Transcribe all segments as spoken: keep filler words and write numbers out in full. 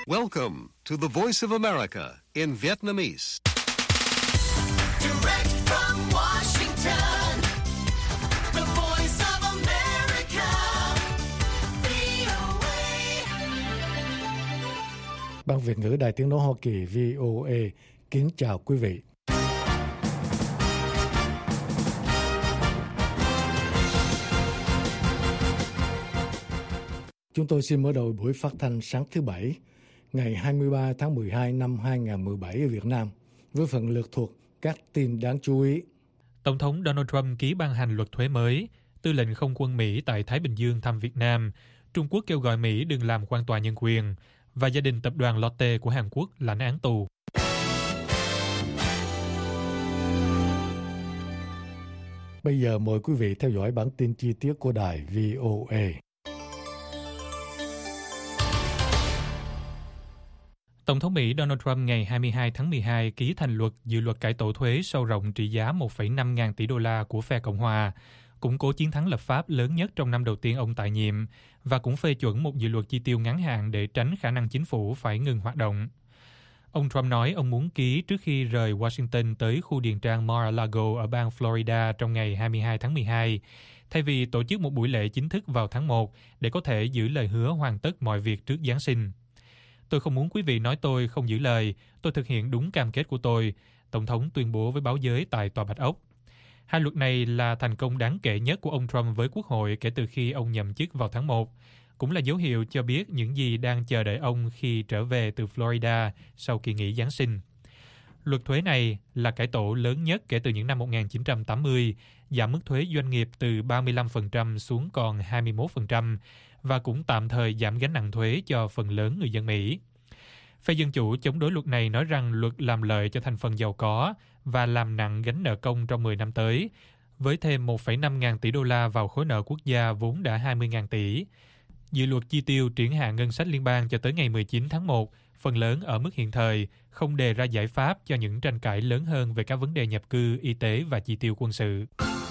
Welcome to the Voice of America in Vietnamese. Direct from Washington, the Voice of America, vê o a. Ban Việt ngữ Đài Tiếng nói Hoa Kỳ vê o a kính chào quý vị. Chúng tôi xin mở đầu buổi phát thanh sáng thứ Bảy, ngày hai mươi ba tháng mười hai năm hai nghìn không trăm mười bảy ở Việt Nam, với phần lược thuộc các tin đáng chú ý. Tổng thống Donald Trump ký ban hành luật thuế mới, tư lệnh không quân Mỹ tại Thái Bình Dương thăm Việt Nam, Trung Quốc kêu gọi Mỹ đừng làm quan tòa nhân quyền, và gia đình tập đoàn Lotte của Hàn Quốc lãnh án tù. Bây giờ mời quý vị theo dõi bản tin chi tiết của đài vê o a. Tổng thống Mỹ Donald Trump ngày hai mươi hai tháng mười hai ký thành luật dự luật cải tổ thuế sâu rộng trị giá một phẩy năm ngàn tỷ đô la của phe Cộng hòa, củng cố chiến thắng lập pháp lớn nhất trong năm đầu tiên ông tại nhiệm, và cũng phê chuẩn một dự luật chi tiêu ngắn hạn để tránh khả năng chính phủ phải ngừng hoạt động. Ông Trump nói ông muốn ký trước khi rời Washington tới khu điền trang Mar-a-Lago ở bang Florida trong ngày hai mươi hai tháng mười hai, thay vì tổ chức một buổi lễ chính thức vào tháng một để có thể giữ lời hứa hoàn tất mọi việc trước Giáng sinh. Tôi không muốn quý vị nói tôi không giữ lời, tôi thực hiện đúng cam kết của tôi, Tổng thống tuyên bố với báo giới tại Tòa Bạch Ốc. Hai luật này là thành công đáng kể nhất của ông Trump với Quốc hội kể từ khi ông nhậm chức vào tháng một, cũng là dấu hiệu cho biết những gì đang chờ đợi ông khi trở về từ Florida sau kỳ nghỉ Giáng sinh. Luật thuế này là cải tổ lớn nhất kể từ những năm một nghìn chín trăm tám mươi, giảm mức thuế doanh nghiệp từ ba mươi lăm phần trăm xuống còn hai mươi mốt phần trăm, và cũng tạm thời giảm gánh nặng thuế cho phần lớn người dân Mỹ. Phe Dân Chủ chống đối luật này nói rằng luật làm lợi cho thành phần giàu có và làm nặng gánh nợ công trong mười năm tới, với thêm một phẩy năm ngàn tỷ đô la vào khối nợ quốc gia vốn đã hai mươi ngàn tỷ. Dự luật chi tiêu triển hạn ngân sách liên bang cho tới ngày mười chín tháng một, phần lớn ở mức hiện thời, không đề ra giải pháp cho những tranh cãi lớn hơn về các vấn đề nhập cư, y tế và chi tiêu quân sự.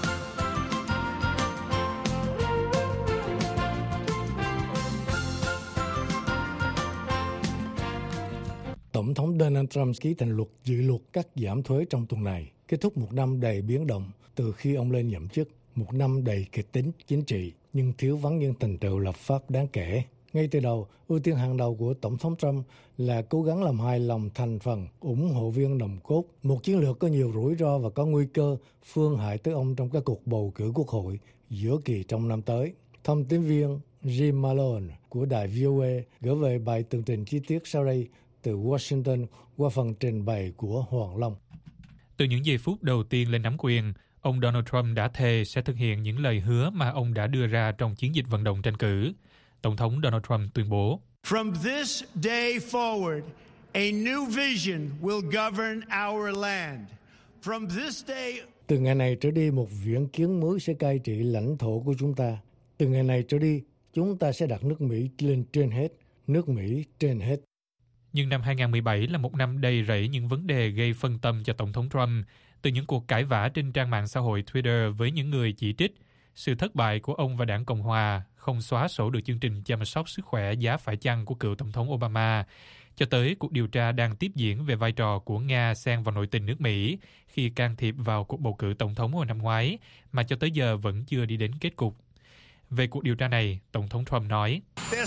Tổng thống Donald Trump ký thành luật dự luật cắt giảm thuế trong tuần này, kết thúc một năm đầy biến động từ khi ông lên nhậm chức, một năm đầy kịch tính chính trị nhưng thiếu vắng những thành tựu lập pháp đáng kể. Ngay từ đầu, ưu tiên hàng đầu của Tổng thống Trump là cố gắng làm hài lòng thành phần ủng hộ viên nòng cốt, một chiến lược có nhiều rủi ro và có nguy cơ phương hại tới ông trong các cuộc bầu cử quốc hội giữa kỳ trong năm tới. Thông tin viên Jim Malone của đài vê o a gửi về bài tường trình chi tiết sau đây từ Washington qua phần trình bày của Hoàng Long. Từ những giây phút đầu tiên lên nắm quyền, ông Donald Trump đã thề sẽ thực hiện những lời hứa mà ông đã đưa ra trong chiến dịch vận động tranh cử. Tổng thống Donald Trump tuyên bố: From this day forward, a new vision will govern our land. From this day... Từ ngày này trở đi, một viễn kiến mới sẽ cai trị lãnh thổ của chúng ta. Từ ngày này trở đi, chúng ta sẽ đặt nước Mỹ lên trên hết, nước Mỹ trên hết. Nhưng năm hai nghìn không trăm mười bảy là một năm đầy rẫy những vấn đề gây phân tâm cho Tổng thống Trump, từ những cuộc cãi vã trên trang mạng xã hội Twitter với những người chỉ trích, sự thất bại của ông và đảng Cộng hòa không xóa sổ được chương trình chăm sóc sức khỏe giá phải chăng của cựu Tổng thống Obama, cho tới cuộc điều tra đang tiếp diễn về vai trò của Nga xen vào nội tình nước Mỹ khi can thiệp vào cuộc bầu cử Tổng thống hồi năm ngoái, mà cho tới giờ vẫn chưa đi đến kết cục. Về cuộc điều tra này, Tổng thống Trump nói: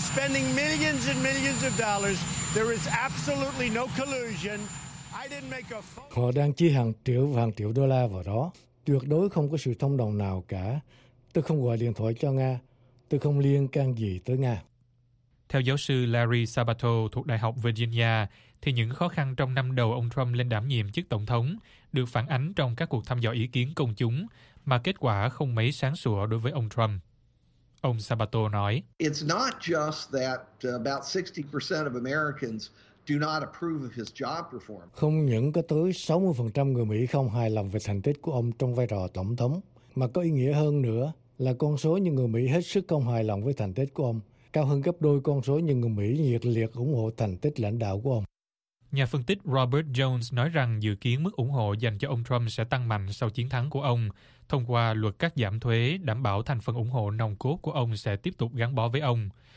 Họ đang chi hàng triệu và hàng triệu đô la vào đó. Tuyệt đối không có sự thông đồng nào cả. Tôi không gọi điện thoại cho Nga. Tôi không liên can gì tới Nga. Theo giáo sư Larry Sabato thuộc Đại học Virginia, thì những khó khăn trong năm đầu ông Trump lên đảm nhiệm chức Tổng thống được phản ánh trong các cuộc thăm dò ý kiến công chúng, mà kết quả không mấy sáng sủa đối với ông Trump. Ông Sabato nói: It's not just that about sixty percent of Americans do not approve of his job performance. Không những có tới sáu mươi phần trăm người Mỹ không hài lòng về thành tích của ông trong vai trò tổng thống, mà có ý nghĩa hơn nữa là con số những người Mỹ hết sức không hài lòng với thành tích của ông, cao hơn gấp đôi con số những người Mỹ nhiệt liệt ủng hộ thành tích lãnh đạo của ông. Nhà phân tích Robert Jones nói rằng dự kiến mức ủng hộ dành cho ông Trump sẽ tăng mạnh sau chiến thắng của ông, thông qua luật cắt giảm thuế đảm bảo thành phần ủng hộ nòng cốt của ông sẽ tiếp tục gắn bó với ông.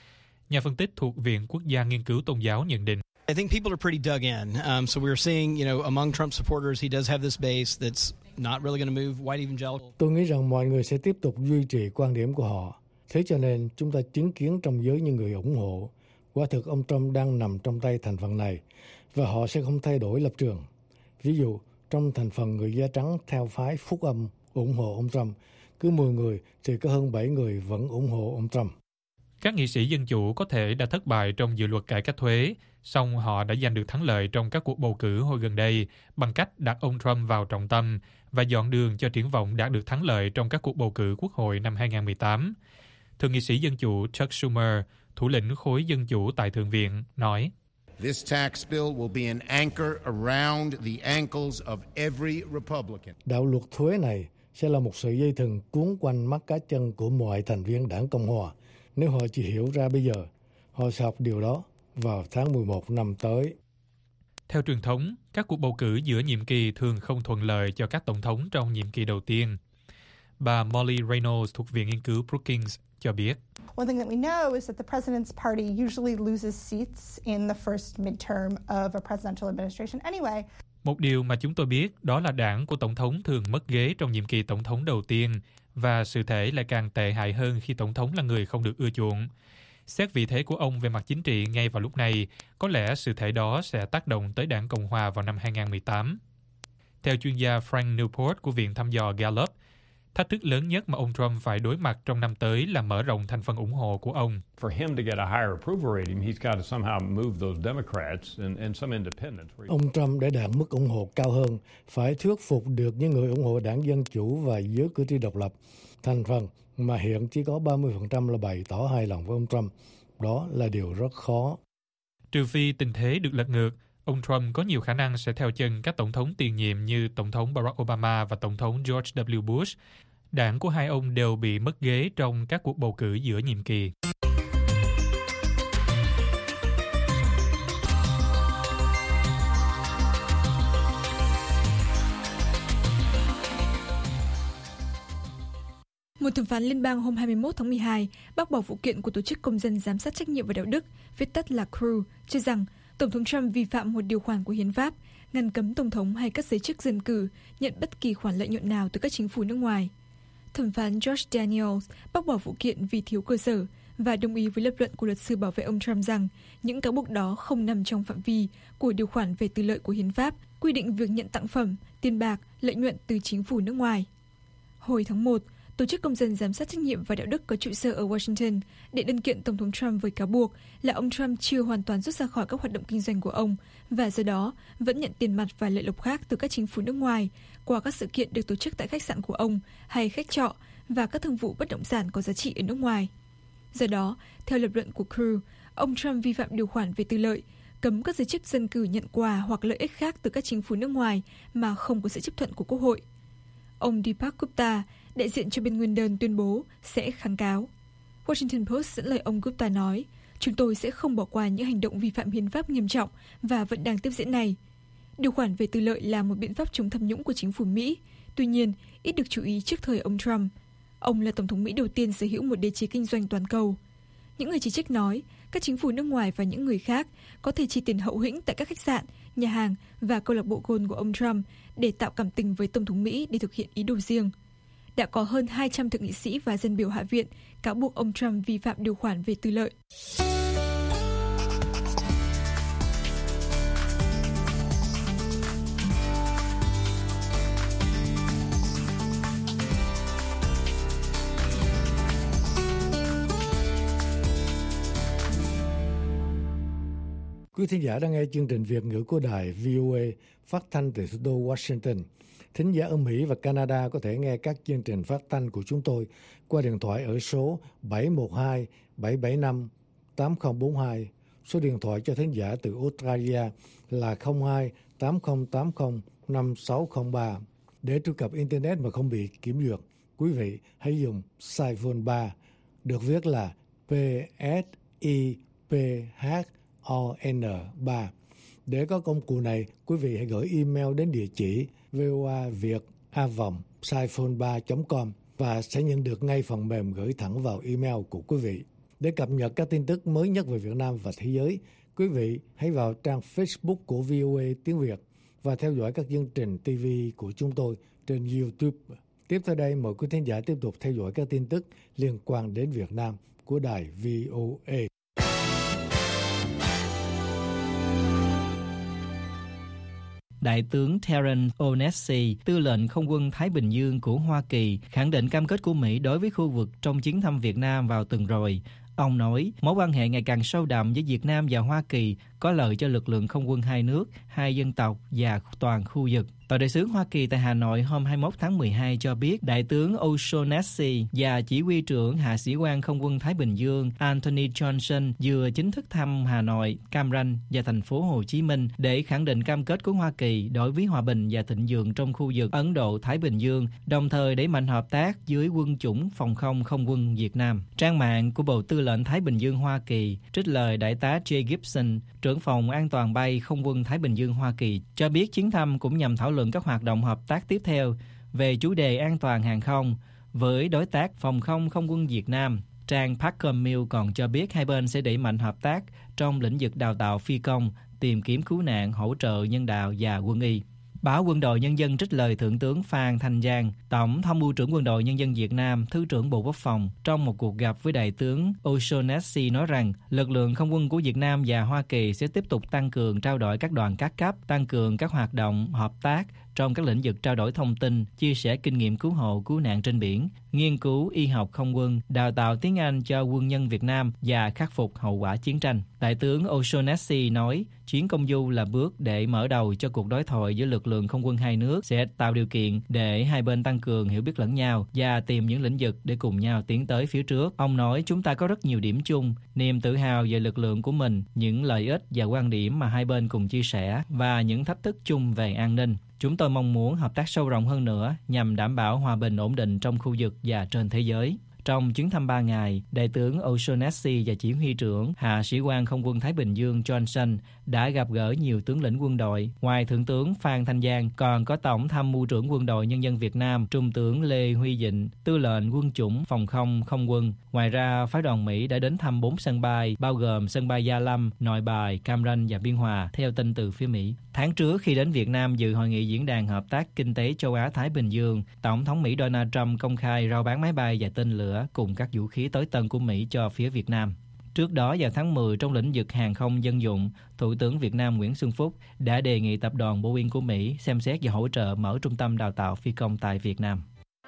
Nhà phân tích thuộc Viện Quốc gia Nghiên cứu Tôn giáo nhận định. I think people are pretty dug in. Um, so we're seeing, you know, among Trump supporters, he does have this base that's not really going to move. White evangelical. Tôi nghĩ rằng mọi người sẽ tiếp tục duy trì quan điểm của họ. Thế cho nên chúng ta chứng kiến trong giới những người ủng hộ. Quả thực ông Trump đang nằm trong tay thành phần này và họ sẽ không thay đổi lập trường. Ví dụ, trong thành phần người da trắng theo phái phúc âm ủng hộ ông Trump, cứ mười người thì có hơn bảy người vẫn ủng hộ ông Trump. Các nghị sĩ Dân Chủ có thể đã thất bại trong dự luật cải cách thuế, song họ đã giành được thắng lợi trong các cuộc bầu cử hồi gần đây bằng cách đặt ông Trump vào trọng tâm và dọn đường cho triển vọng đạt được thắng lợi trong các cuộc bầu cử quốc hội năm hai không một tám. Thượng nghị sĩ Dân Chủ Chuck Schumer, thủ lĩnh khối Dân Chủ tại Thượng viện, nói: This tax bill will be an anchor around the ankles of every Republican. Đạo luật thuế này sẽ là một sợi dây thừng cuốn quanh mắt cá chân của mọi thành viên đảng Cộng hòa. Nếu họ chỉ hiểu ra bây giờ, họ sẽ học điều đó vào tháng mười một năm tới. Theo truyền thống, các cuộc bầu cử giữa nhiệm kỳ thường không thuận lợi cho các tổng thống trong nhiệm kỳ đầu tiên. Bà Molly Reynolds thuộc Viện Nghiên cứu Brookings cho biết. One thing that we know is that the president's party usually loses seats in the first midterm of a presidential administration anyway. Một điều mà chúng tôi biết đó là đảng của tổng thống thường mất ghế trong nhiệm kỳ tổng thống đầu tiên và sự thể lại càng tệ hại hơn khi tổng thống là người không được ưa chuộng. Xét vị thế của ông về mặt chính trị ngay vào lúc này, có lẽ sự thể đó sẽ tác động tới đảng Cộng hòa vào năm hai không một tám. Theo chuyên gia Frank Newport của Viện Thăm dò Gallup, thách thức lớn nhất mà ông Trump phải đối mặt trong năm tới là mở rộng thành phần ủng hộ của ông. For him to get a higher approval rating, he's got to somehow move those Democrats and, and some independents. Ông Trump để đạt mức ủng hộ cao hơn, phải thuyết phục được những người ủng hộ đảng Dân Chủ và giới cử tri độc lập. Thành phần mà hiện chỉ có ba mươi phần trăm là bày tỏ hài lòng với ông Trump. Đó là điều rất khó. Trừ phi tình thế được lật ngược, ông Trump có nhiều khả năng sẽ theo chân các tổng thống tiền nhiệm như Tổng thống Barack Obama và Tổng thống George W. Bush. Đảng của hai ông đều bị mất ghế trong các cuộc bầu cử giữa nhiệm kỳ. Một thẩm phán liên bang hôm hai mươi mốt tháng mười hai bác bỏ vụ kiện của Tổ chức Công dân Giám sát Trách nhiệm và Đạo đức, viết tắt là C R U, cho rằng Tổng thống Trump vi phạm một điều khoản của hiến pháp, ngăn cấm Tổng thống hay các giới chức dân cử nhận bất kỳ khoản lợi nhuận nào từ các chính phủ nước ngoài. Thẩm phán George Daniels bác bỏ vụ kiện vì thiếu cơ sở và đồng ý với lập luận của luật sư bảo vệ ông Trump rằng những cáo buộc đó không nằm trong phạm vi của điều khoản về tư lợi của hiến pháp, quy định việc nhận tặng phẩm, tiền bạc, lợi nhuận từ chính phủ nước ngoài. Hồi tháng một, Tổ chức Công dân Giám sát Trách nhiệm và Đạo đức có trụ sở ở Washington để đơn kiện Tổng thống Trump với cáo buộc là ông Trump chưa hoàn toàn rút ra khỏi các hoạt động kinh doanh của ông và do đó vẫn nhận tiền mặt và lợi lộc khác từ các chính phủ nước ngoài qua các sự kiện được tổ chức tại khách sạn của ông hay khách trọ và các thương vụ bất động sản có giá trị ở nước ngoài. Do đó, theo lập luận của C R U, ông Trump vi phạm điều khoản về tư lợi, cấm các giới chức dân cử nhận quà hoặc lợi ích khác từ các chính phủ nước ngoài mà không có sự chấp thuận của Quốc hội. Ông Deepak Gupta, đại diện cho bên nguyên đơn, tuyên bố sẽ kháng cáo. Washington Post dẫn lời ông Gupta nói, chúng tôi sẽ không bỏ qua những hành động vi phạm hiến pháp nghiêm trọng và vẫn đang tiếp diễn này. Điều khoản về tư lợi là một biện pháp chống tham nhũng của chính phủ Mỹ, tuy nhiên ít được chú ý trước thời ông Trump. Ông là Tổng thống Mỹ đầu tiên sở hữu một đế chế kinh doanh toàn cầu. Những người chỉ trích nói, các chính phủ nước ngoài và những người khác có thể chi tiền hậu hĩnh tại các khách sạn, nhà hàng và câu lạc bộ golf của ông Trump để tạo cảm tình với Tổng thống Mỹ để thực hiện ý đồ riêng. Đã có hơn hai trăm thượng nghị sĩ và dân biểu Hạ viện cáo buộc ông Trump vi phạm điều khoản về tư lợi. Quý thính giả đang nghe chương trình Việt ngữ của đài vê o a phát thanh từ thủ đô Washington. Thính giả ở Mỹ và Canada có thể nghe các chương trình phát thanh của chúng tôi qua điện thoại ở số bảy một hai bảy bảy năm tám không bốn hai. Số điện thoại cho thính giả từ Australia là không hai tám không tám không năm sáu không ba. Để truy cập Internet mà không bị kiểm duyệt, quý vị hãy dùng Siphone ba, được viết là P S I P H O N ba. Để có công cụ này, quý vị hãy gửi email đến địa chỉ voaviet a vòng siphone ba chấm com và sẽ nhận được ngay phần mềm gửi thẳng vào email của quý vị. Để cập nhật các tin tức mới nhất về Việt Nam và thế giới, quý vị hãy vào trang Facebook của vê o a tiếng Việt và theo dõi các chương trình ti vi của chúng tôi trên YouTube. Tiếp theo đây, mời quý thính giả tiếp tục theo dõi các tin tức liên quan đến Việt Nam của đài vê o a. Đại tướng Terence O'Neill, tư lệnh không quân Thái Bình Dương của Hoa Kỳ, khẳng định cam kết của Mỹ đối với khu vực trong chuyến thăm Việt Nam vào tuần rồi. Ông nói, mối quan hệ ngày càng sâu đậm giữa Việt Nam và Hoa Kỳ có lợi cho lực lượng không quân hai nước, hai dân tộc và toàn khu vực. Tòa đại sứ Hoa Kỳ tại Hà Nội hôm hai mươi mốt tháng mười hai cho biết Đại tướng O'Shaughnessy và Chỉ huy trưởng Hạ sĩ quan Không quân Thái Bình Dương Anthony Johnson vừa chính thức thăm Hà Nội, Cam Ranh và thành phố Hồ Chí Minh để khẳng định cam kết của Hoa Kỳ đối với hòa bình và thịnh vượng trong khu vực Ấn Độ-Thái Bình Dương, đồng thời đẩy mạnh hợp tác với quân chủng phòng không không quân Việt Nam. Trang mạng của Bộ Tư lệnh Thái Bình Dương Hoa Kỳ trích lời Đại tá Jay Gibson, trưởng phòng an toàn bay Không quân Thái Bình Dương Hoa Kỳ, cho biết chuyến thăm cũng nhằm thảo luận các hoạt động hợp tác tiếp theo về chủ đề an toàn hàng không với đối tác phòng không không quân Việt Nam. Trang Parker Mill còn cho biết hai bên sẽ đẩy mạnh hợp tác trong lĩnh vực đào tạo phi công, tìm kiếm cứu nạn, hỗ trợ nhân đạo và quân y. Báo Quân đội Nhân dân trích lời Thượng tướng Phan Thanh Giang, Tổng Tham mưu trưởng Quân đội Nhân dân Việt Nam, Thứ trưởng Bộ Quốc phòng, trong một cuộc gặp với Đại tướng O'Shaughnessy nói rằng lực lượng không quân của Việt Nam và Hoa Kỳ sẽ tiếp tục tăng cường trao đổi các đoàn các cấp, tăng cường các hoạt động hợp tác trong các lĩnh vực trao đổi thông tin, chia sẻ kinh nghiệm cứu hộ, cứu nạn trên biển, nghiên cứu y học không quân, đào tạo tiếng Anh cho quân nhân Việt Nam và khắc phục hậu quả chiến tranh. Đại tướng O'Shaughnessy nói, chuyến công du là bước để mở đầu cho cuộc đối thoại giữa lực lượng không quân hai nước, sẽ tạo điều kiện để hai bên tăng cường hiểu biết lẫn nhau và tìm những lĩnh vực để cùng nhau tiến tới phía trước. Ông nói, chúng ta có rất nhiều điểm chung, niềm tự hào về lực lượng của mình, những lợi ích và quan điểm mà hai bên cùng chia sẻ và những thách thức chung về an ninh. Chúng tôi mong muốn hợp tác sâu rộng hơn nữa nhằm đảm bảo hòa bình ổn định trong khu vực và trên thế giới. Trong chuyến thăm ba ngày, Đại tướng O'Shaughnessy và Chỉ huy trưởng Hạ sĩ quan Không quân Thái Bình Dương Johnson đã gặp gỡ nhiều tướng lĩnh quân đội. Ngoài Thượng tướng Phan Thanh Giang, còn có Tổng Tham mưu trưởng Quân đội Nhân dân Việt Nam Trung tướng Lê Huy Dịnh, Tư lệnh quân chủng phòng không không quân. Ngoài ra, phái đoàn Mỹ đã đến thăm bốn sân bay, bao gồm sân bay Gia Lâm, Nội Bài, Cam Ranh và Biên Hòa, theo tin từ phía Mỹ. Tháng trước, khi đến Việt Nam dự hội nghị diễn đàn hợp tác kinh tế châu Á-Thái Bình Dương, Tổng thống Mỹ Donald Trump công khai rao bán máy bay và tên lửa cùng các vũ khí tối tân của Mỹ cho phía Việt Nam. Trước đó vào tháng mười, trong lĩnh vực hàng không dân dụng, Thủ tướng Việt Nam Nguyễn Xuân Phúc đã đề nghị tập đoàn Boeing của Mỹ xem xét và hỗ trợ mở trung tâm đào tạo phi công tại Việt Nam.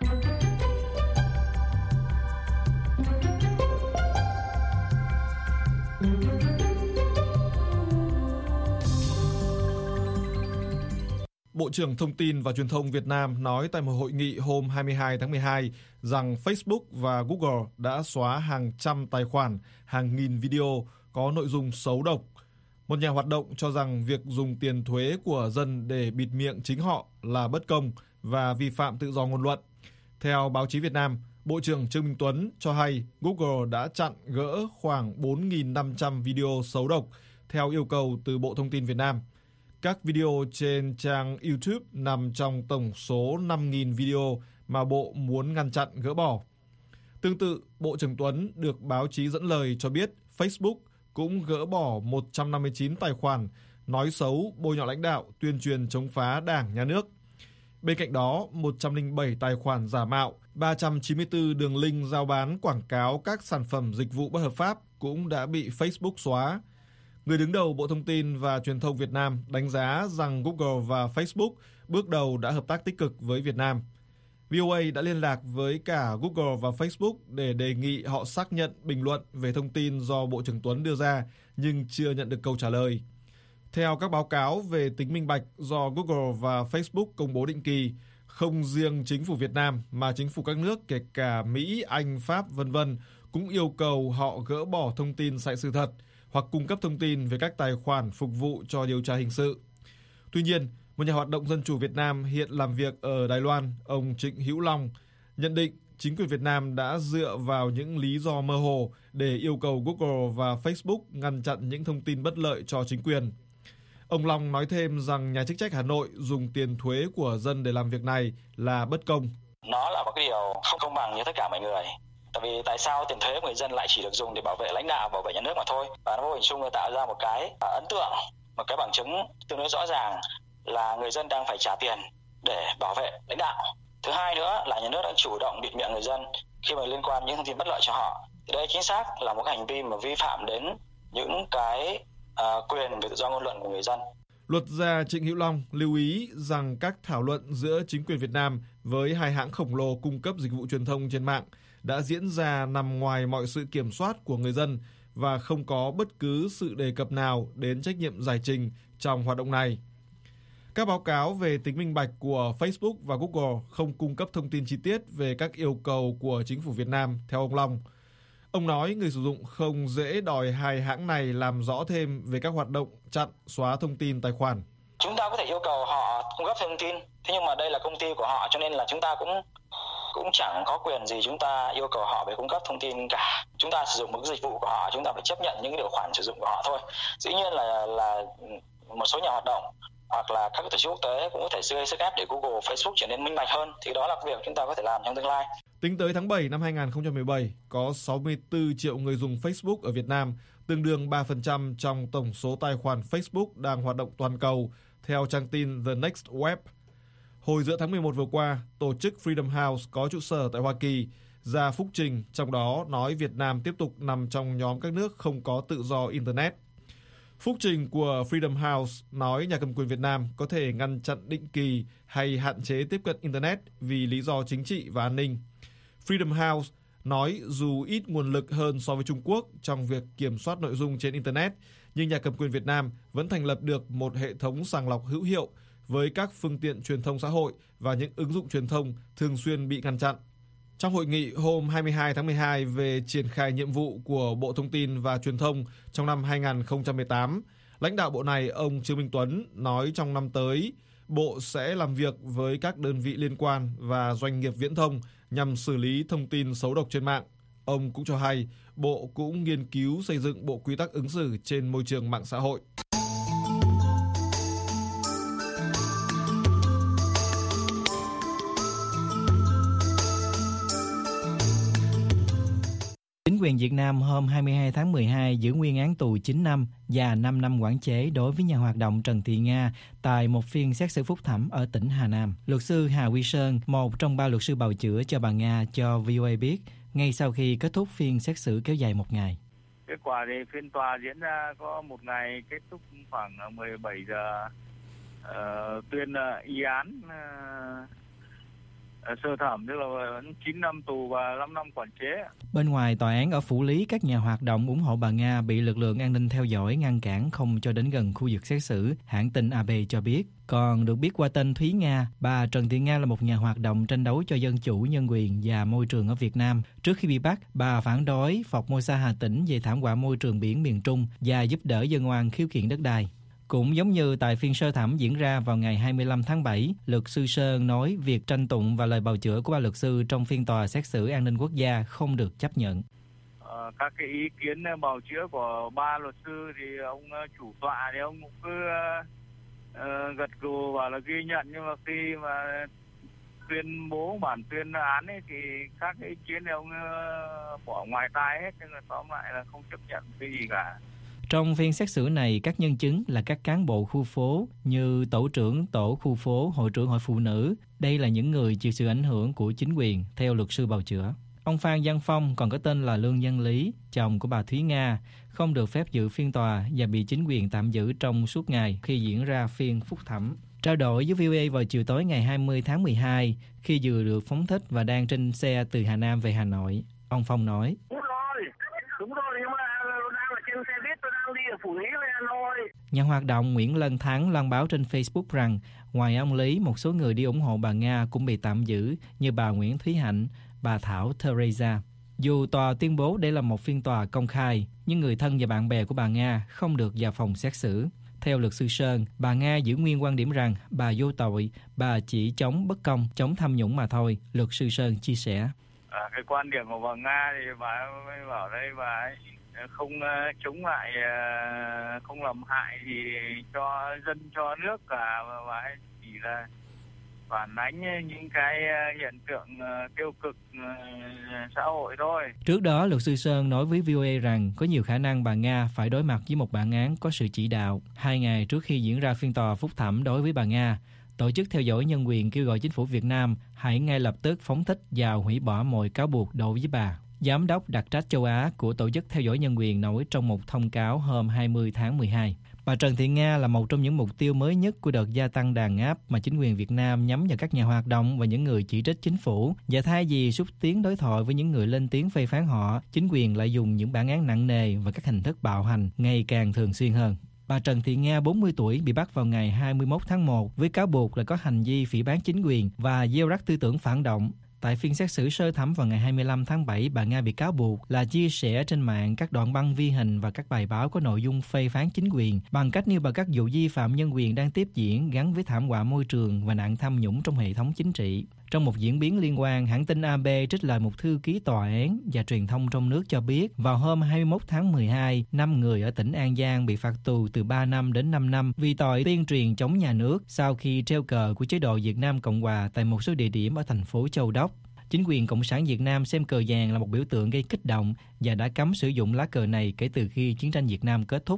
Bộ trưởng Thông tin và Truyền thông Việt Nam nói tại một hội nghị hôm hai mươi hai tháng mười hai rằng Facebook và Google đã xóa hàng trăm tài khoản, hàng nghìn video có nội dung xấu độc. Một nhà hoạt động cho rằng việc dùng tiền thuế của dân để bịt miệng chính họ là bất công và vi phạm tự do ngôn luận. Theo báo chí Việt Nam, Bộ trưởng Trương Minh Tuấn cho hay Google đã chặn gỡ khoảng bốn nghìn năm trăm video xấu độc theo yêu cầu từ Bộ Thông tin Việt Nam. Các video trên trang YouTube nằm trong tổng số năm nghìn video mà Bộ muốn ngăn chặn gỡ bỏ. Tương tự, Bộ trưởng Tuấn được báo chí dẫn lời cho biết Facebook cũng gỡ bỏ một trăm năm mươi chín tài khoản nói xấu, bôi nhọ lãnh đạo, tuyên truyền chống phá Đảng, Nhà nước. Bên cạnh đó, một trăm lẻ bảy tài khoản giả mạo, ba trăm chín mươi tư đường link giao bán quảng cáo các sản phẩm dịch vụ bất hợp pháp cũng đã bị Facebook xóa. Người đứng đầu Bộ Thông tin và Truyền thông Việt Nam đánh giá rằng Google và Facebook bước đầu đã hợp tác tích cực với Việt Nam. vê o a đã liên lạc với cả Google và Facebook để đề nghị họ xác nhận bình luận về thông tin do Bộ trưởng Tuấn đưa ra, nhưng chưa nhận được câu trả lời. Theo các báo cáo về tính minh bạch do Google và Facebook công bố định kỳ, không riêng chính phủ Việt Nam mà chính phủ các nước kể cả Mỹ, Anh, Pháp, vân vân cũng yêu cầu họ gỡ bỏ thông tin sai sự thật hoặc cung cấp thông tin về các tài khoản phục vụ cho điều tra hình sự. Tuy nhiên, một nhà hoạt động dân chủ Việt Nam hiện làm việc ở Đài Loan, ông Trịnh Hữu Long, nhận định chính quyền Việt Nam đã dựa vào những lý do mơ hồ để yêu cầu Google và Facebook ngăn chặn những thông tin bất lợi cho chính quyền. Ông Long nói thêm rằng nhà chức trách Hà Nội dùng tiền thuế của dân để làm việc này là bất công. Nó là một cái điều không công bằng như tất cả mọi người. Tại vì tại sao tiền thuế của người dân lại chỉ được dùng để bảo vệ lãnh đạo, bảo vệ nhà nước mà thôi. Và nó vô hình chung tạo ra một cái ấn tượng, một cái bằng chứng tương đối rõ ràng là người dân đang phải trả tiền để bảo vệ lãnh đạo. Thứ hai nữa là nhà nước đã chủ động bịt miệng người dân khi mà liên quan đến những thông tin bất lợi cho họ. Thì đây chính xác là một hành vi mà vi phạm đến những cái uh, quyền về tự do ngôn luận của người dân. Luật gia Trịnh Hữu Long lưu ý rằng các thảo luận giữa chính quyền Việt Nam với hai hãng khổng lồ cung cấp dịch vụ truyền thông trên mạng đã diễn ra nằm ngoài mọi sự kiểm soát của người dân và không có bất cứ sự đề cập nào đến trách nhiệm giải trình trong hoạt động này. Các báo cáo về tính minh bạch của Facebook và Google không cung cấp thông tin chi tiết về các yêu cầu của chính phủ Việt Nam, theo ông Long. Ông nói người sử dụng không dễ đòi hai hãng này làm rõ thêm về các hoạt động chặn, xóa thông tin tài khoản. Chúng ta có thể yêu cầu họ cung cấp thông tin, thế nhưng mà đây là công ty của họ cho nên là chúng ta cũng cũng chẳng có quyền gì chúng ta yêu cầu họ về cung cấp thông tin cả. Chúng ta sử dụng một cái dịch vụ của họ, chúng ta phải chấp nhận những cái điều khoản sử dụng của họ thôi. Dĩ nhiên là là một số nhà hoạt động hoặc là các tổ chức quốc tế cũng có thể gây sức ép để Google, Facebook trở nên minh bạch hơn, thì đó là việc chúng ta có thể làm trong tương lai. Tính tới tháng bảy năm hai nghìn không trăm mười bảy, có sáu mươi tư triệu người dùng Facebook ở Việt Nam, tương đương ba phần trăm trong tổng số tài khoản Facebook đang hoạt động toàn cầu, theo trang tin The Next Web. Hồi giữa tháng mười một vừa qua, tổ chức Freedom House có trụ sở tại Hoa Kỳ ra phúc trình, trong đó nói Việt Nam tiếp tục nằm trong nhóm các nước không có tự do Internet. Phúc trình của Freedom House nói nhà cầm quyền Việt Nam có thể ngăn chặn định kỳ hay hạn chế tiếp cận Internet vì lý do chính trị và an ninh. Freedom House nói dù ít nguồn lực hơn so với Trung Quốc trong việc kiểm soát nội dung trên Internet, nhưng nhà cầm quyền Việt Nam vẫn thành lập được một hệ thống sàng lọc hữu hiệu với các phương tiện truyền thông xã hội và những ứng dụng truyền thông thường xuyên bị ngăn chặn. Trong hội nghị hôm hai mươi hai tháng mười hai về triển khai nhiệm vụ của Bộ Thông tin và Truyền thông trong năm hai nghìn không trăm mười tám, lãnh đạo bộ này ông Trương Minh Tuấn nói trong năm tới, Bộ sẽ làm việc với các đơn vị liên quan và doanh nghiệp viễn thông nhằm xử lý thông tin xấu độc trên mạng. Ông cũng cho hay, Bộ cũng nghiên cứu xây dựng bộ quy tắc ứng xử trên môi trường mạng xã hội. Chính quyền Việt Nam hôm hai mươi hai tháng mười hai giữ nguyên án tù chín năm và năm năm quản chế đối với nhà hoạt động Trần Thị Nga tại một phiên xét xử phúc thẩm ở tỉnh Hà Nam. Luật sư Hà Huy Sơn, một trong ba luật sư bào chữa cho bà Nga, cho vê o a biết ngay sau khi kết thúc phiên xét xử kéo dài một ngày. Kết quả thì phiên tòa diễn ra có một ngày, kết thúc khoảng mười bảy giờ, uh, tuyên uh, y án uh... sơ thẩm, tức là chín năm tù và năm năm quản chế. Bên ngoài tòa án ở Phủ Lý, các nhà hoạt động ủng hộ bà Nga bị lực lượng an ninh theo dõi, ngăn cản không cho đến gần khu vực xét xử, hãng tin a bê cho biết. Còn được biết qua tên Thúy Nga, bà Trần Thị Nga là một nhà hoạt động tranh đấu cho dân chủ, nhân quyền và môi trường ở Việt Nam. Trước khi bị bắt, bà phản đối Formosa Hà Tĩnh về thảm họa môi trường biển miền Trung và giúp đỡ dân oan khiếu kiện đất đai. Cũng giống như tại phiên sơ thẩm diễn ra vào ngày hai mươi lăm tháng bảy, luật sư Sơn nói việc tranh tụng và lời bào chữa của ba luật sư trong phiên tòa xét xử an ninh quốc gia không được chấp nhận. Ờ, các cái ý kiến bào chữa của ba luật sư thì ông chủ tọa thì ông cũng cứ uh, gật gù và là ghi nhận, nhưng mà khi mà tuyên bố bản tuyên án ấy thì các cái ý kiến thì ông uh, bỏ ngoài tai hết, nhưng mà tóm lại là không chấp nhận cái gì cả. Trong phiên xét xử này, các nhân chứng là các cán bộ khu phố như tổ trưởng tổ khu phố, hội trưởng hội phụ nữ. Đây là những người chịu sự ảnh hưởng của chính quyền, theo luật sư bào chữa. Ông Phan Văn Phong, còn có tên là Lương Văn Lý, chồng của bà Thúy Nga, không được phép dự phiên tòa và bị chính quyền tạm giữ trong suốt ngày khi diễn ra phiên phúc thẩm. Trao đổi với vê o a vào chiều tối ngày hai mươi tháng mười hai, khi vừa được phóng thích và đang trên xe từ Hà Nam về Hà Nội, ông Phong nói: Đúng rồi, nhưng mà đang ở trên xe buýt, tôi đang đi ở Phủ Lý với Hà Nội. Nhà hoạt động Nguyễn Lân Thắng loan báo trên Facebook rằng ngoài ông Lý, một số người đi ủng hộ bà Nga cũng bị tạm giữ như bà Nguyễn Thúy Hạnh, bà Thảo Teresa. Dù tòa tuyên bố đây là một phiên tòa công khai, nhưng người thân và bạn bè của bà Nga không được vào phòng xét xử. Theo luật sư Sơn, bà Nga giữ nguyên quan điểm rằng bà vô tội, bà chỉ chống bất công, chống tham nhũng mà thôi. Luật sư Sơn chia sẻ. À, cái quan điểm của bà Nga thì bà mới bảo đây bà ấy không uh, chống lại, uh, không làm hại gì cho dân cho nước cả, mà bà ấy chỉ là phản ánh những cái hiện tượng tiêu cực xã hội thôi. Trước đó, luật sư Sơn nói với vê o a rằng có nhiều khả năng bà Nga phải đối mặt với một bản án có sự chỉ đạo. Hai ngày trước khi diễn ra phiên tòa phúc thẩm đối với bà Nga, Tổ chức theo dõi nhân quyền kêu gọi chính phủ Việt Nam hãy ngay lập tức phóng thích và hủy bỏ mọi cáo buộc đối với bà. Giám đốc đặc trách châu Á của Tổ chức theo dõi nhân quyền nói trong một thông cáo hôm hai mươi tháng mười hai. Bà Trần Thị Nga là một trong những mục tiêu mới nhất của đợt gia tăng đàn áp mà chính quyền Việt Nam nhắm vào các nhà hoạt động và những người chỉ trích chính phủ. Và thay vì xúc tiến đối thoại với những người lên tiếng phê phán họ, chính quyền lại dùng những bản án nặng nề và các hình thức bạo hành ngày càng thường xuyên hơn. Bà Trần Thị Nga, bốn mươi tuổi, bị bắt vào ngày hai mươi mốt tháng một với cáo buộc là có hành vi phỉ báng chính quyền và gieo rắc tư tưởng phản động. Tại phiên xét xử sơ thẩm vào ngày hai mươi lăm tháng bảy, bà Nga bị cáo buộc là chia sẻ trên mạng các đoạn băng ghi hình và các bài báo có nội dung phê phán chính quyền bằng cách nêu bật các vụ vi phạm nhân quyền đang tiếp diễn gắn với thảm họa môi trường và nạn tham nhũng trong hệ thống chính trị. Trong một diễn biến liên quan, hãng tin a bê trích lời một thư ký tòa án và truyền thông trong nước cho biết vào hôm hai mươi mốt tháng mười hai, năm người ở tỉnh An Giang bị phạt tù từ ba năm đến năm năm vì tội tuyên truyền chống nhà nước sau khi treo cờ của chế độ Việt Nam Cộng Hòa tại một số địa điểm ở thành phố Châu Đốc. Chính quyền Cộng sản Việt Nam xem cờ vàng là một biểu tượng gây kích động và đã cấm sử dụng lá cờ này kể từ khi chiến tranh Việt Nam kết thúc.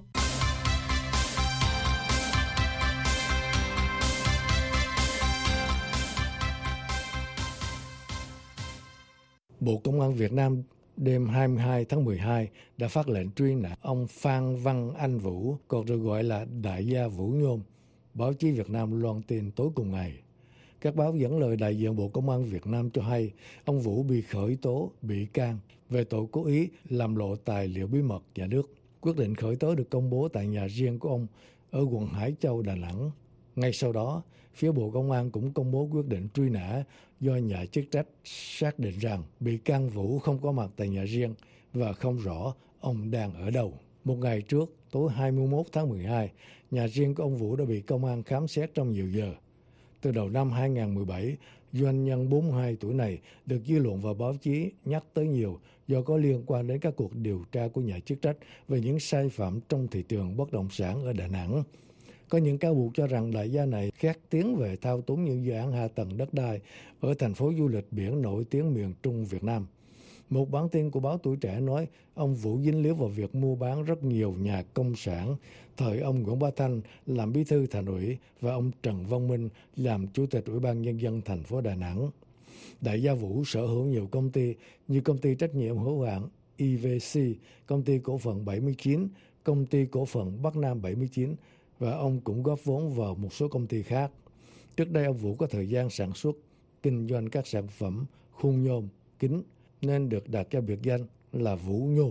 Bộ Công an Việt Nam đêm hai mươi hai tháng mười hai đã phát lệnh truy nã ông Phan Văn Anh Vũ, còn được gọi là Đại gia Vũ Nhôm. Báo chí Việt Nam loan tin tối cùng ngày. Các báo dẫn lời đại diện Bộ Công an Việt Nam cho hay ông Vũ bị khởi tố, bị can về tội cố ý làm lộ tài liệu bí mật nhà nước. Quyết định khởi tố được công bố tại nhà riêng của ông ở quận Hải Châu, Đà Nẵng. Ngay sau đó, phía Bộ Công an cũng công bố quyết định truy nã do nhà chức trách xác định rằng bị can Vũ không có mặt tại nhà riêng và không rõ ông đang ở đâu. Một ngày trước, tối hai mươi mốt tháng mười hai, nhà riêng của ông Vũ đã bị công an khám xét trong nhiều giờ. Từ đầu năm hai không một bảy, doanh nhân bốn mươi hai tuổi này được dư luận và báo chí nhắc tới nhiều do có liên quan đến các cuộc điều tra của nhà chức trách về những sai phạm trong thị trường bất động sản ở Đà Nẵng. Có những cáo buộc cho rằng đại gia này khét tiếng về thao túng những dự án hạ tầng đất đai ở thành phố du lịch biển nổi tiếng miền Trung Việt Nam. Một bản tin của báo Tuổi Trẻ nói ông Vũ dính líu vào việc mua bán rất nhiều nhà công sản, thời ông Nguyễn Bá Thanh làm bí thư thành ủy và ông Trần Văn Minh làm chủ tịch Ủy ban Nhân dân thành phố Đà Nẵng. Đại gia Vũ sở hữu nhiều công ty như công ty trách nhiệm hữu hạn i vê xê, công ty cổ phần bảy mươi chín, công ty cổ phần Bắc Nam bảy mươi chín và ông cũng góp vốn vào một số công ty khác. Trước đây ông Vũ có thời gian sản xuất, kinh doanh các sản phẩm khung nhôm, kính nên được đặt cho biệt danh là Vũ Nhôm.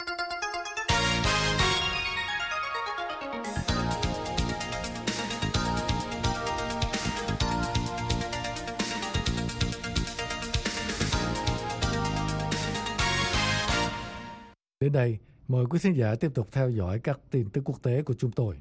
Đến đây, mời quý khán giả tiếp tục theo dõi các tin tức quốc tế của chúng tôi.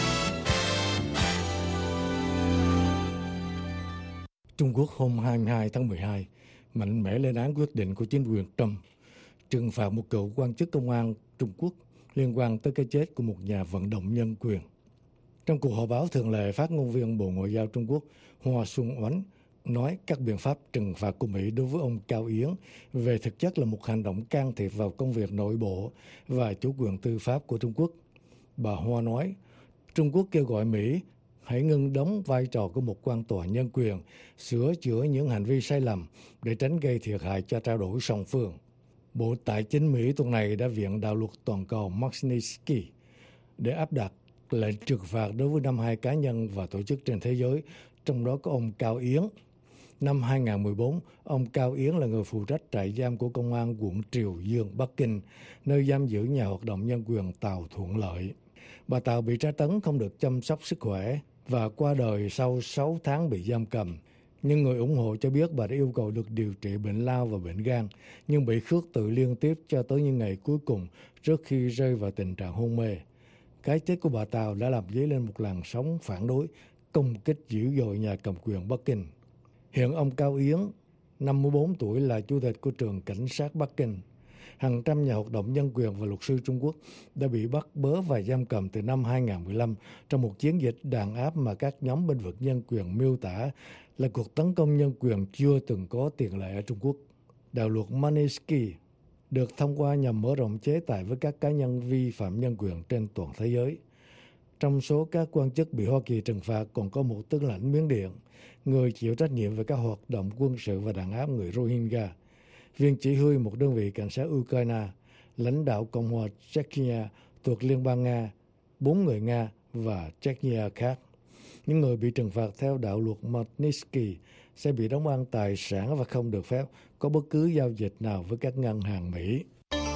Trung Quốc hôm hai mươi hai tháng mười hai mạnh mẽ lên án quyết định của chính quyền Trump trừng phạt một cựu quan chức công an Trung Quốc liên quan tới cái chết của một nhà vận động nhân quyền. Trong cuộc họp báo thường lệ, phát ngôn viên Bộ Ngoại giao Trung Quốc Hoa Xuân Oánh nói các biện pháp trừng phạt của Mỹ đối với ông Cao Yến về thực chất là một hành động can thiệp vào công việc nội bộ và chủ quyền tư pháp của Trung Quốc. Bà Hoa nói, Trung Quốc kêu gọi Mỹ hãy ngưng đóng vai trò của một quan tòa nhân quyền, sửa chữa những hành vi sai lầm để tránh gây thiệt hại cho trao đổi song phương. Bộ Tài chính Mỹ tuần này đã viện đạo luật toàn cầu Magnitsky để áp đặt lệnh trừng phạt đối với năm mươi hai cá nhân và tổ chức trên thế giới, trong đó có ông Cao Yến. Năm hai không một bốn, ông Cao Yến là người phụ trách trại giam của công an quận Triều Dương, Bắc Kinh, nơi giam giữ nhà hoạt động nhân quyền Tào Thuận Lợi. Bà Tào bị tra tấn, không được chăm sóc sức khỏe và qua đời sau sáu tháng bị giam cầm. Nhưng người ủng hộ cho biết bà đã yêu cầu được điều trị bệnh lao và bệnh gan, nhưng bị khước từ liên tiếp cho tới những ngày cuối cùng trước khi rơi vào tình trạng hôn mê. Cái chết của bà Tào đã làm dấy lên một làn sóng phản đối, công kích dữ dội nhà cầm quyền Bắc Kinh. Hiện ông Cao Yến, năm mươi bốn tuổi, là chủ tịch của trường cảnh sát Bắc Kinh. Hàng trăm nhà hoạt động nhân quyền và luật sư Trung Quốc đã bị bắt bớ và giam cầm từ năm hai không một lăm trong một chiến dịch đàn áp mà các nhóm bênh vực nhân quyền miêu tả là cuộc tấn công nhân quyền chưa từng có tiền lệ ở Trung Quốc. Đạo luật Magnitsky được thông qua nhằm mở rộng chế tài với các cá nhân vi phạm nhân quyền trên toàn thế giới. Trong số các quan chức bị Hoa Kỳ trừng phạt còn có một tướng lãnh Miến Điện, người chịu trách nhiệm về các hoạt động quân sự và đàn áp người Rohingya, viên chỉ huy một đơn vị cảnh sát Ukraine, lãnh đạo Cộng hòa Chechnya thuộc Liên bang Nga, bốn người Nga và Chechnya khác. Những người bị trừng phạt theo đạo luật Magnitsky sẽ bị đóng băng tài sản và không được phép có bất cứ giao dịch nào với các ngân hàng Mỹ.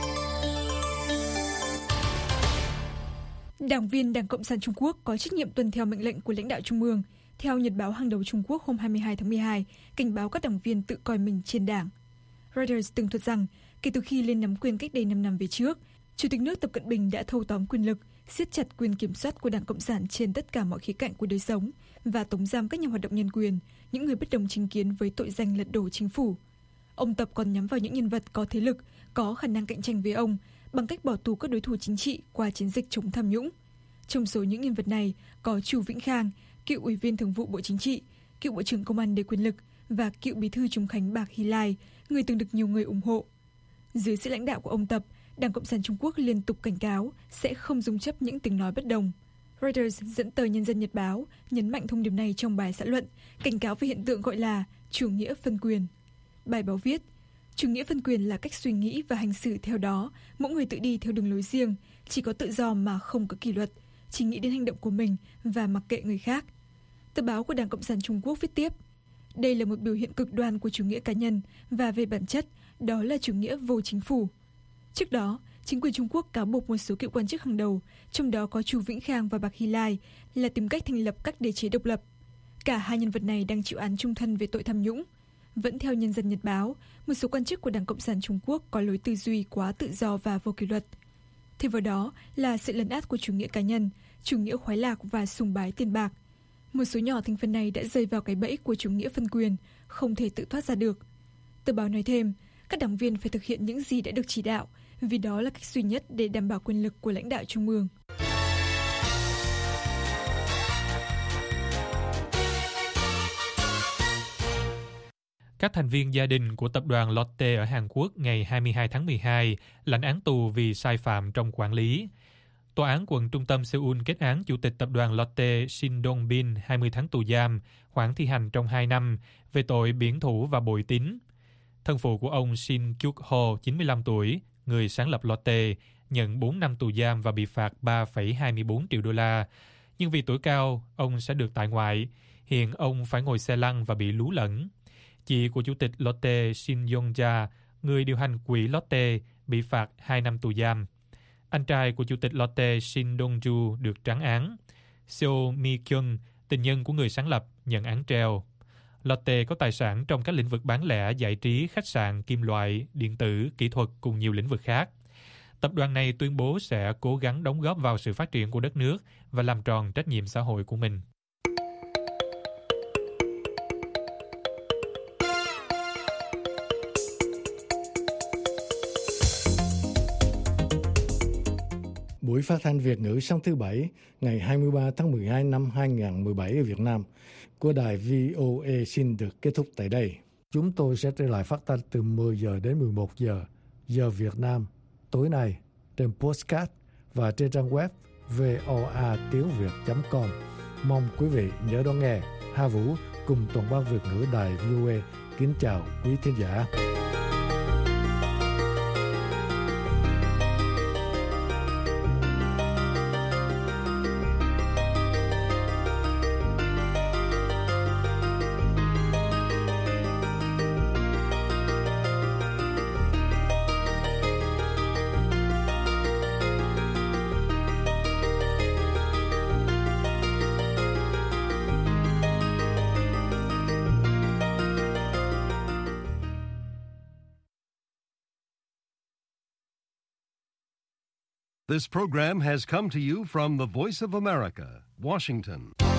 Đảng viên Đảng Cộng sản Trung Quốc có trách nhiệm tuân theo mệnh lệnh của lãnh đạo trung ương, theo nhật báo hàng đầu Trung Quốc hôm hai mươi hai tháng mười hai, cảnh báo các đảng viên tự coi mình trên đảng. Reuters tường thuật rằng, kể từ khi lên nắm quyền cách đây năm năm về trước, Chủ tịch nước Tập Cận Bình đã thâu tóm quyền lực, siết chặt quyền kiểm soát của Đảng Cộng sản trên tất cả mọi khía cạnh của đời sống và tống giam các nhà hoạt động nhân quyền, những người bất đồng chính kiến với tội danh lật đổ chính phủ. Ông Tập còn nhắm vào những nhân vật có thế lực, có khả năng cạnh tranh với ông bằng cách bỏ tù các đối thủ chính trị qua chiến dịch chống tham nhũng. Trong số những nhân vật này có Chu Vĩnh Khang, cựu ủy viên thường vụ Bộ Chính trị, cựu Bộ trưởng Công an đầy quyền lực và cựu bí thư Trung Khánh Bạc Hy Lai, người từng được nhiều người ủng hộ. Dưới sự lãnh đạo của ông Tập, Đảng Cộng sản Trung Quốc liên tục cảnh cáo sẽ không dung chấp những tiếng nói bất đồng. Reuters dẫn tờ Nhân dân Nhật báo nhấn mạnh thông điệp này trong bài xã luận, cảnh cáo về hiện tượng gọi là chủ nghĩa phân quyền. Bài báo viết, chủ nghĩa phân quyền là cách suy nghĩ và hành xử theo đó, mỗi người tự đi theo đường lối riêng, chỉ có tự do mà không có kỷ luật, chỉ nghĩ đến hành động của mình và mặc kệ người khác. Tờ báo của Đảng Cộng sản Trung Quốc viết tiếp, đây là một biểu hiện cực đoan của chủ nghĩa cá nhân và về bản chất, đó là chủ nghĩa vô chính phủ. Trước đó, chính quyền Trung Quốc cáo buộc một số cựu quan chức hàng đầu, trong đó có Chu Vĩnh Khang và Bạc Hy Lai, là tìm cách thành lập các đế chế độc lập. Cả hai nhân vật này đang chịu án chung thân về tội tham nhũng. Vẫn theo Nhân dân Nhật báo, một số quan chức của Đảng Cộng sản Trung Quốc có lối tư duy quá tự do và vô kỷ luật. Thêm vào đó là sự lấn át của chủ nghĩa cá nhân, chủ nghĩa khoái lạc và sùng bái tiền bạc. Một số nhỏ thành phần này đã rơi vào cái bẫy của chủ nghĩa phân quyền, không thể tự thoát ra được. Tờ báo nói thêm, các đảng viên phải thực hiện những gì đã được chỉ đạo, vì đó là cách duy nhất để đảm bảo quyền lực của lãnh đạo trung ương. Các thành viên gia đình của tập đoàn Lotte ở Hàn Quốc ngày hai mươi hai tháng mười hai lãnh án tù vì sai phạm trong quản lý. Tòa án quận trung tâm Seoul kết án chủ tịch tập đoàn Lotte Shin Dong-bin hai mươi tháng tù giam, khoản thi hành trong hai năm, về tội biển thủ và bội tín. Thân phụ của ông Shin Kyuk-ho, chín mươi lăm tuổi, người sáng lập Lotte, nhận bốn năm tù giam và bị phạt ba phẩy hai mươi bốn triệu đô la. Nhưng vì tuổi cao, ông sẽ được tại ngoại. Hiện ông phải ngồi xe lăn và bị lú lẫn. Chị của chủ tịch Lotte Shin Yong-ja, người điều hành quỹ Lotte, bị phạt hai năm tù giam. Anh trai của chủ tịch Lotte Shin Dong-ju được trắng án. Seo Mi-kyung, tình nhân của người sáng lập, nhận án treo. Lotte có tài sản trong các lĩnh vực bán lẻ, giải trí, khách sạn, kim loại, điện tử, kỹ thuật cùng nhiều lĩnh vực khác. Tập đoàn này tuyên bố sẽ cố gắng đóng góp vào sự phát triển của đất nước và làm tròn trách nhiệm xã hội của mình. Buổi phát thanh Việt ngữ sáng thứ Bảy, ngày hai mươi ba tháng mười hai năm hai nghìn không trăm mười bảy ở Việt Nam của đài vê o a xin được kết thúc tại đây. Chúng tôi sẽ trở lại phát thanh từ mười giờ đến mười một giờ, giờ Việt Nam, tối nay, trên podcast và trên trang web voa tiếng việt chấm com. Mong quý vị nhớ đón nghe. Hà Vũ cùng toàn ban Việt ngữ đài vê o a kính chào quý thính giả. This program has come to you from the Voice of America, Washington.